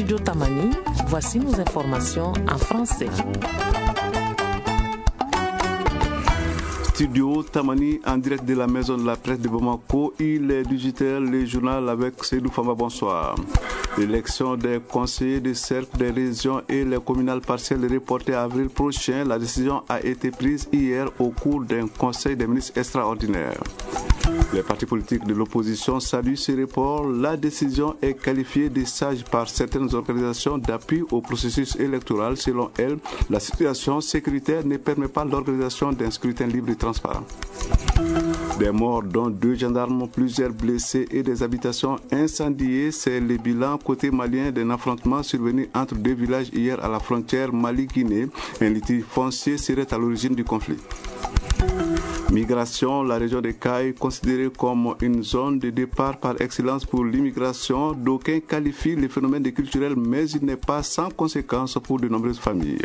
Studio Tamani, voici nos informations en français. Studio Tamani en direct de la maison de la presse de Bamako. Il est digital, le journal avec Seydou Fama. Bonsoir. L'élection des conseillers des cercles des régions et les communales partielles reportées à avril prochain. La décision a été prise hier au cours d'un conseil des ministres extraordinaire. Les partis politiques de l'opposition saluent ce report. La décision est qualifiée de sage par certaines organisations d'appui au processus électoral. Selon elles, la situation sécuritaire ne permet pas l'organisation d'un scrutin libre et transparent. Des morts, dont 2 gendarmes, plusieurs blessés et des habitations incendiées. C'est le bilan côté malien d'un affrontement survenu entre 2 villages hier à la frontière Mali-Guinée. Un litige foncier serait à l'origine du conflit. Migration, la région de Caille, considérée comme une zone de départ par excellence pour l'immigration. D'aucuns qualifient le phénomène de culturel, mais il n'est pas sans conséquence pour de nombreuses familles.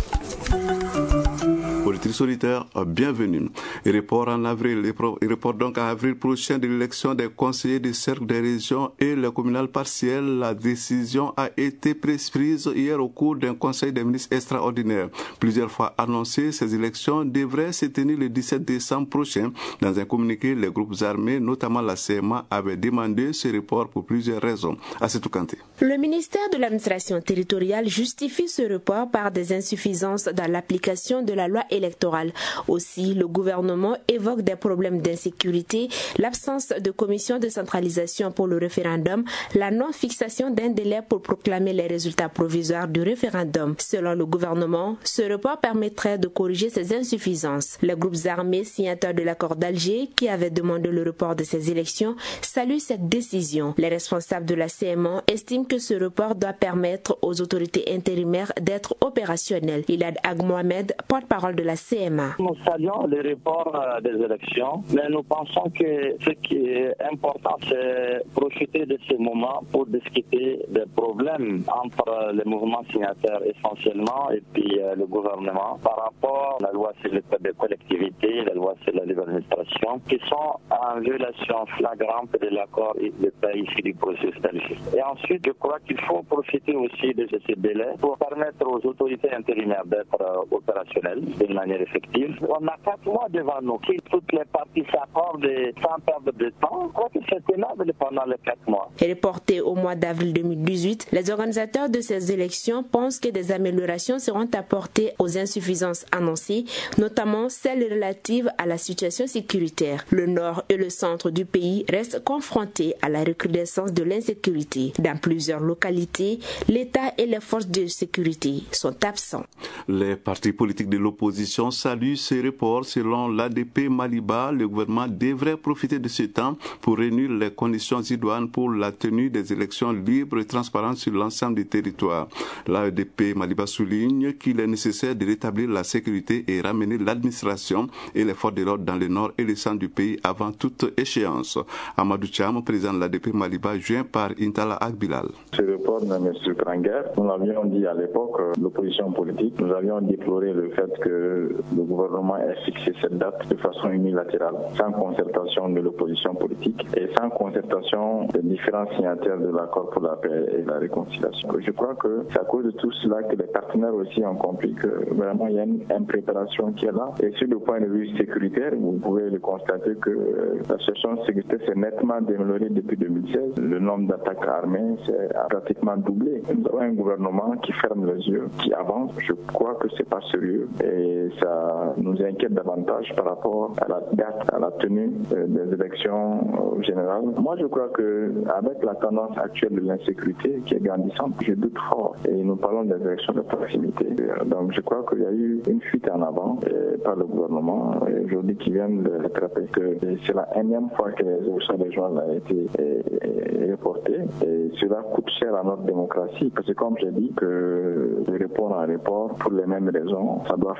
Auditrices auditeurs, bienvenue. Report en avril, report donc à avril prochain de l'élection des conseillers des cercles des régions et les communales partielles. La décision a été prise hier au cours d'un conseil des ministres extraordinaire. Plusieurs fois annoncé, ces élections devraient se tenir le 17 décembre prochain. Dans un communiqué, les groupes armés, notamment la CMA, avaient demandé ce report pour plusieurs raisons. Assetou Kanté. Le ministère de l'administration territoriale justifie ce report par des insuffisances dans l'application de la loi électorale. Aussi, le gouvernement évoque des problèmes d'insécurité, l'absence de commission de centralisation pour le référendum, la non-fixation d'un délai pour proclamer les résultats provisoires du référendum. Selon le gouvernement, ce report permettrait de corriger ces insuffisances. Les groupes armés signataires de l'accord d'Alger, qui avaient demandé le report de ces élections, saluent cette décision. Les responsables de la CMA estiment que ce report doit permettre aux autorités intérimaires d'être opérationnelles. Ilad Ag Mohamed, porte-parole de la CMA. Nous saluons le report des élections, mais nous pensons que ce qui est important, c'est profiter de ce moment pour discuter des problèmes entre les mouvements signataires essentiellement et puis le gouvernement par rapport à la loi sur les collectivités, la loi sur la libre administration, qui sont en violation flagrante de l'accord de paix ici du processus d'Alger. Et ensuite, je crois qu'il faut profiter aussi de ce délai pour permettre aux autorités intérimaires d'être opérationnelles d'une manière effective. On a 4 mois devant nous. Si toutes les parties s'accordent sans perdre de temps, je crois que c'est tenable pendant les 4 mois. Reporté au mois d'avril 2018, les organisateurs de ces élections pensent que des améliorations seront apportées aux insuffisances annoncées, notamment celles relatives à la situation sécuritaire. Le nord et le centre du pays restent confrontés à la recrudescence de l'insécurité. Dans plusieurs localités, l'État et les forces de sécurité sont absents. Les partis politiques de l'opposition saluent ce report. Selon l'ADP Maliba, le gouvernement devrait profiter de ce temps pour réunir les conditions idoines pour la tenue des élections libres et transparentes sur l'ensemble du territoire. L'ADP Maliba souligne qu'il est nécessaire de rétablir la sécurité et ramener l'administration et les forces de l'ordre dans le nord et le centre du pays avant toute échéance. Amadou Cham, président de l'ADP Maliba, joint par Intala Akbilal. Ce report ne me surprend guère. Nous l'avions dit à l'époque, l'opposition politique, nous avions déploré le fait que le gouvernement ait fixé cette date de façon unilatérale, sans concertation de l'opposition politique et sans concertation des différents signataires de l'accord pour la paix et la réconciliation. Je crois que c'est à cause de tout cela que les partenaires aussi ont compris que vraiment il y a une impréparation qui est là. Et sur le point de vue sécuritaire, vous pouvez le constater que la situation de sécurité s'est nettement déméliorée depuis 2016. Le nombre d'attaques armées s'est pratiquement doublé. Nous avons un gouvernement qui ferme les yeux, qui avance. Je crois que c'est pas sérieux et ça nous inquiète davantage par rapport à la date, à la tenue des élections générales. Moi, je crois que avec la tendance actuelle de l'insécurité qui est grandissante, je doute fort. Et nous parlons des élections de proximité. Donc, je crois qu'il y a eu une fuite en avant par le gouvernement aujourd'hui qui vient de rattraper que c'est la énième fois que les élections régionales ont été reportées et cela coûte cher à notre démocratie parce que comme j'ai dit que le report en report pour les mêmes raisons, ça doit faire peur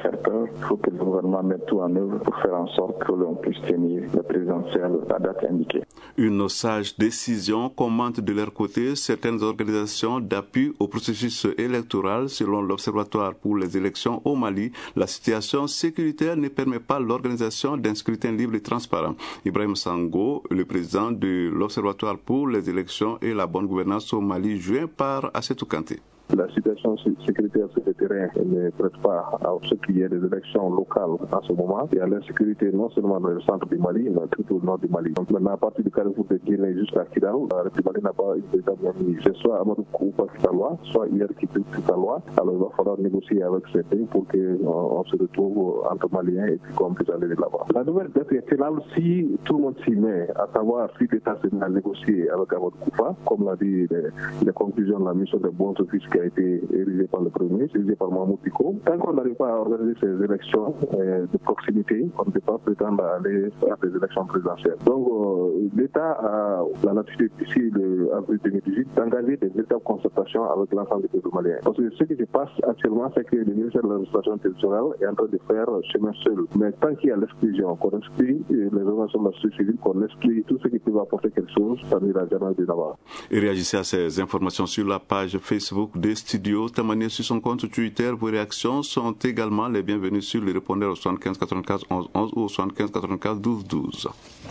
il faut que le gouvernement mette tout en œuvre pour faire en sorte que l'on puisse tenir la présidentielle à la date indiquée. Une sage décision, commentent de leur côté certaines organisations d'appui au processus électoral. Selon l'Observatoire pour les élections au Mali, la situation sécuritaire ne permet pas l'organisation d'un scrutin libre et transparent. Ibrahim Sango, le président de l'Observatoire pour les élections et la bonne gouvernance au Mali, joint par Assetou Kanté. La situation sécuritaire sur le terrain ne prête pas à ce qu'il y ait des élections locales en ce moment. Il y a l'insécurité non seulement dans le centre du Mali, mais tout au nord du Mali. Donc maintenant, à partir du carrefour de Guinée jusqu'à Kidal, la République Mali n'a pas une véritable harmonie. C'est soit Amadou Koupa Kitaloa, soit hier Kitaloa. Alors il va falloir négocier avec ces pays pour qu'on se retrouve entre Maliens et puis qu'on puisse aller de là-bas. La nouvelle date est finale si tout le monde s'y met, à savoir si l'État se met à négocier avec Amadou Koupa, comme l'a dit les conclusions de la mission de bons offices qui a été érigée par le Premier ministre, érigée par Mahmoud Dicko. Tant qu'on n'arrive pas à organiser ces élections de proximité, on ne peut pas prétendre à aller faire des élections présidentielles. Donc l'État a la latitude d'ici avril 2018 d'engager des véritables concertations avec l'ensemble des peuples maliens. Parce que ce qui se passe actuellement, c'est que le ministère de l'administration territoriale est en train de faire chemin seul. Mais tant qu'il y a l'exclusion, qu'on exclut les organisations de la société civile, qu'on exclut tout ce qui peut apporter quelque chose, ça n'ira jamais de là-bas. Et réagissez à ces informations sur la page Facebook des studios Tamani, sur son compte Twitter. Vos réactions sont également les bienvenues sur le répondeur au 75 95 11 11 ou au 75 95 12 12.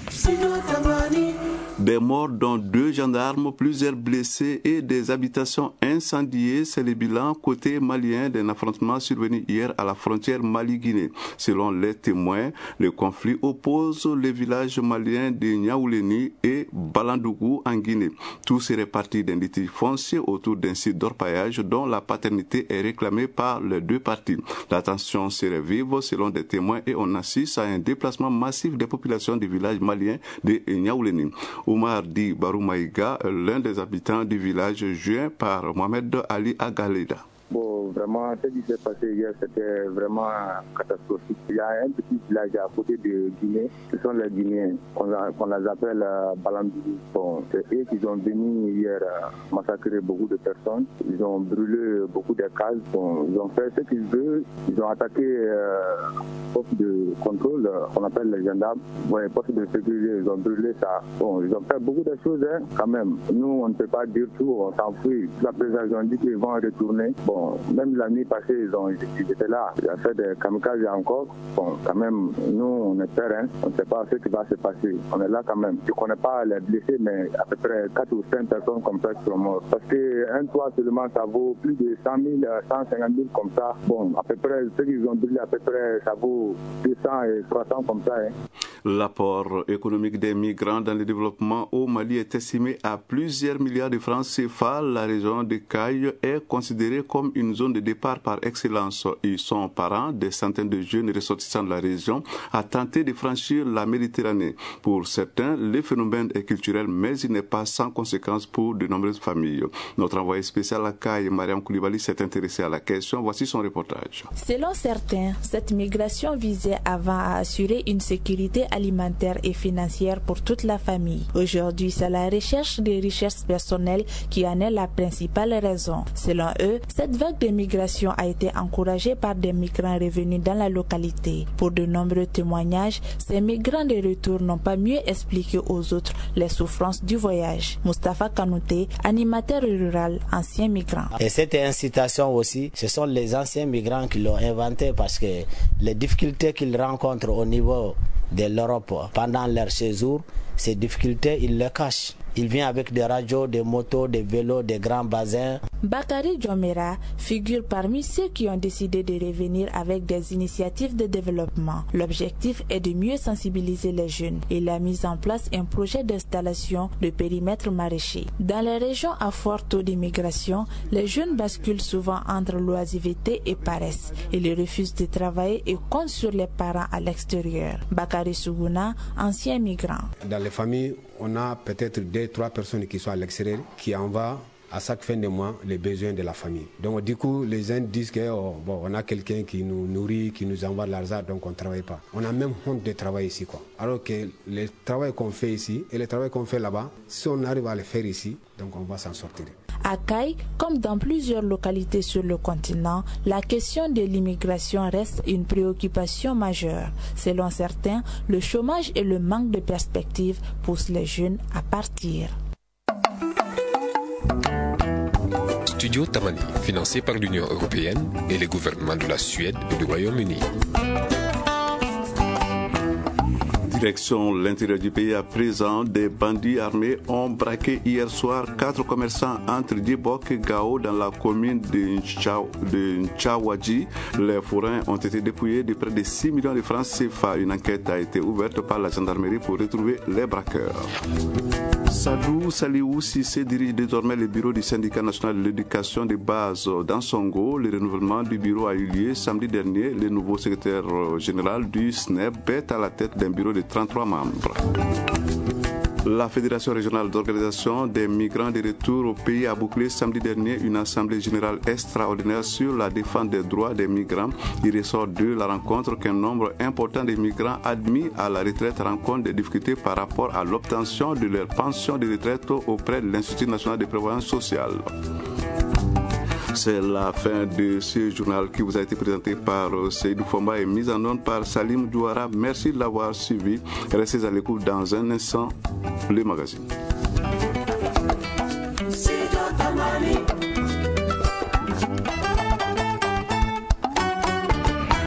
Des morts dont 2 gendarmes, plusieurs blessés et des habitations incendiées, c'est le bilan côté malien d'un affrontement survenu hier à la frontière Mali-Guinée. Selon les témoins, le conflit oppose les villages maliens de Niaouleni et Balandougou en Guinée. Tout serait parti d'un litige foncier autour d'un site d'orpaillage dont la paternité est réclamée par les 2 parties. La tension serait vive selon des témoins et on assiste à un déplacement massif des populations du village malien de Niaouleni. Oumar Di Baroumaïga, l'un des habitants du village, joint par Mohamed Ali Agaleda. Bon, vraiment, ce qui s'est passé hier, c'était vraiment catastrophique. Il y a un petit village à côté de Guinée. Ce sont les Guinéens, qu'on les appelle Balandougou. Bon, c'est eux qui sont venus hier massacrer beaucoup de personnes. Ils ont brûlé beaucoup de cases. Bon, ils ont fait ce qu'ils veulent. Ils ont attaqué poste de contrôle, qu'on appelle les gendarmes. Bon, les postes de sécurité, ils ont brûlé ça. Bon, ils ont fait beaucoup de choses, hein, quand même. Nous, on ne peut pas dire tout, on s'en fout. La présidence a dit qu'ils vont retourner. Bon, même la nuit passée, ils étaient là. Ils ont fait des kamikazes encore. Bon, quand même, nous, on espère, hein, on ne sait pas ce qui va se passer. On est là quand même. Je ne connais pas les blessés, mais à peu près 4 ou 5 personnes comme ça qui sont mortes. Parce qu'un toit seulement, ça vaut plus de 100 000, 150 000 comme ça. Bon, à peu près, ceux qui ont brûlé, à peu près, ça vaut 200 et 300 comme ça. Hein. L'apport économique des migrants dans le développement au Mali est estimé à plusieurs milliards de francs CFA. La région de Caille est considérée comme une zone de départ par excellence. Ils sont parents, des centaines de jeunes ressortissants de la région à tenter de franchir la Méditerranée. Pour certains, le phénomène est culturel, mais il n'est pas sans conséquences pour de nombreuses familles. Notre envoyé spécial à Caille, Mariam Koulibaly, s'est intéressé à la question. Voici son reportage. Selon certains, cette migration visait avant à assurer une sécurité alimentaire et financière pour toute la famille. Aujourd'hui, c'est la recherche des richesses personnelles qui en est la principale raison. Selon eux, cette vague de migration a été encouragée par des migrants revenus dans la localité. Pour de nombreux témoignages, ces migrants de retour n'ont pas mieux expliqué aux autres les souffrances du voyage. Moustapha Kanouté, animateur rural, ancien migrant. Et cette incitation aussi, ce sont les anciens migrants qui l'ont inventé parce que les difficultés qu'ils rencontrent au niveau de l'Europe pendant leur séjour, ces difficultés, ils les cachent. Ils viennent avec des radios, des motos, des vélos, des grands bassins. Bakary Djomera figure parmi ceux qui ont décidé de revenir avec des initiatives de développement. L'objectif est de mieux sensibiliser les jeunes. Il a mis en place un projet d'installation de périmètre maraîcher. Dans les régions à fort taux d'immigration, les jeunes basculent souvent entre l'oisiveté et paresse. Ils refusent de travailler et comptent sur les parents à l'extérieur. Bakary Sougouna, ancien migrant. Dans les familles, on a peut-être 2-3 personnes qui sont à l'extérieur, qui envoient à chaque fin de mois les besoins de la famille. Donc du coup, les gens disent que on a quelqu'un qui nous nourrit, qui nous envoie de l'argent, donc on ne travaille pas. On a même honte de travailler ici, quoi. Alors que le travail qu'on fait ici et le travail qu'on fait là-bas, si on arrive à le faire ici, donc on va s'en sortir. À Caille, comme dans plusieurs localités sur le continent, la question de l'immigration reste une préoccupation majeure. Selon certains, le chômage et le manque de perspectives poussent les jeunes à partir. Studio Tamani, financé par l'Union européenne et les gouvernements de la Suède et du Royaume-Uni. Direction l'intérieur du pays à présent, des bandits armés ont braqué hier soir 4 commerçants entre Djibok et Gao dans la commune de Nchawadji. Les forains ont été dépouillés de près de 6 millions de francs CFA. Une enquête a été ouverte par la gendarmerie pour retrouver les braqueurs. Sadou Saliou Sissé dirige désormais le bureau du syndicat national de l'éducation de base d'Ansongo. Le renouvellement du bureau a eu lieu samedi dernier. Le nouveau secrétaire général du SNEP est à la tête d'un bureau de 33 membres. La Fédération régionale d'organisation des migrants de retour au pays a bouclé samedi dernier une assemblée générale extraordinaire sur la défense des droits des migrants. Il ressort de la rencontre qu'un nombre important de migrants admis à la retraite rencontrent des difficultés par rapport à l'obtention de leur pension de retraite auprès de l'Institut national de prévoyance sociale. C'est la fin de ce journal qui vous a été présenté par Seydou Fomba et mis en onde par Salim Douara. Merci de l'avoir suivi. Restez à l'écoute dans un instant, le magazine.